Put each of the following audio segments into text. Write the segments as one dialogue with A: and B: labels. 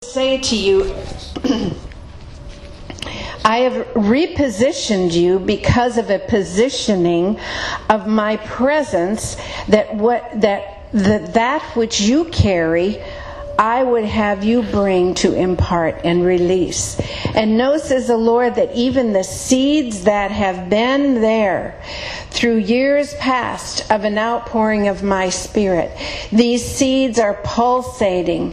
A: say to you, I have repositioned you because of a positioning of my presence, that which you carry, I would have you bring to impart and release. And know, says the Lord, that even the seeds that have been there through years past of an outpouring of my Spirit, these seeds are pulsating,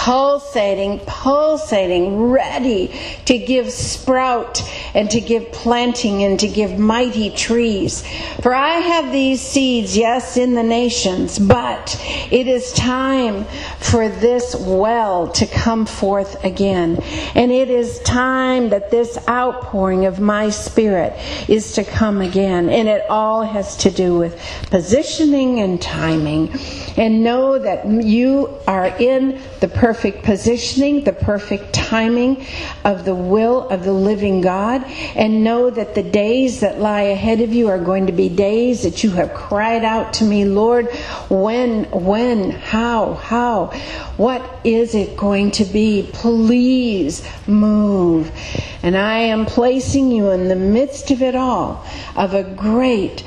A: ready to give sprout and to give planting and to give mighty trees. For I have these seeds, yes, in the nations, but it is time for this well to come forth again. And it is time that this outpouring of my Spirit is to come again. And it all has to do with positioning and timing. And know that you are in the perfect positioning, the perfect timing of the will of the living God. And know that the days that lie ahead of you are going to be days that you have cried out to me, Lord, when, how, what is it going to be? Please move. And I am placing you in the midst of it all, of a great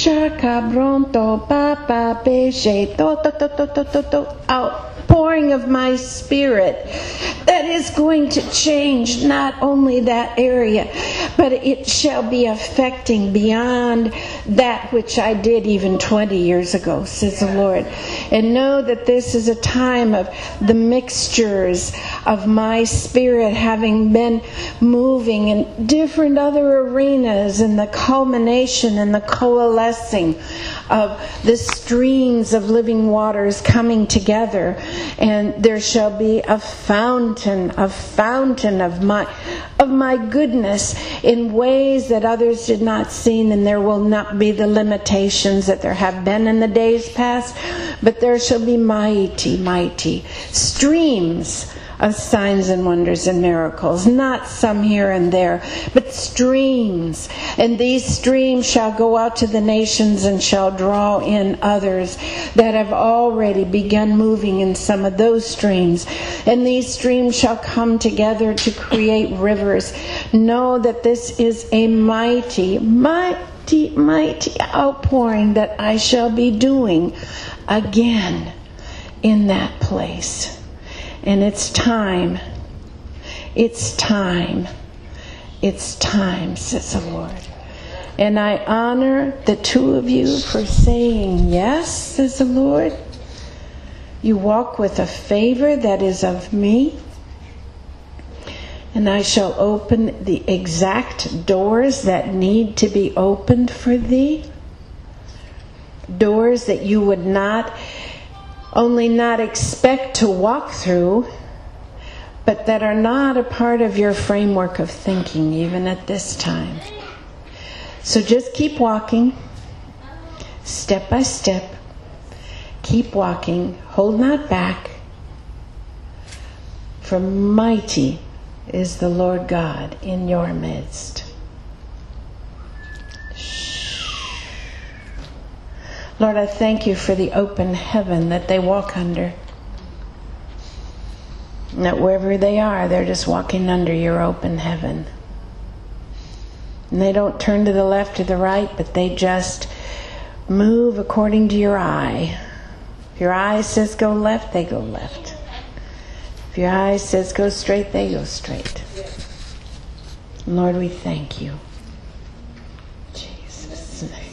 A: outpouring of my Spirit that is going to change not only that area, but it shall be affecting beyond that which I did even 20 years ago, says the Lord. And know that this is a time of the mixtures of my Spirit having been moving in different other arenas, and the culmination and the coalescing of the streams of living waters coming together. And there shall be a fountain of my goodness in ways that others did not see. And there will not be the limitations that there have been in the days past, but there shall be mighty streams of signs and wonders and miracles, not some here and there, but streams. And these streams shall go out to the nations and shall draw in others that have already begun moving in some of those streams. And these streams shall come together to create rivers. Know that this is a mighty outpouring that I shall be doing again in that place. And it's time, says the Lord. And I honor the two of you for saying yes, says the Lord. You walk with a favor that is of me. And I shall open the exact doors that need to be opened for thee. Doors that you would not expect to walk through, but that are not a part of your framework of thinking even at this time. So just keep walking, step by step. Keep walking, hold not back. For mighty is the Lord God in your midst. Lord, I thank you for the open heaven that they walk under. And that wherever they are, they're just walking under your open heaven. And they don't turn to the left or the right, but they just move according to your eye. If your eye says go left, they go left. If your eye says go straight, they go straight. And Lord, we thank you. In Jesus' name.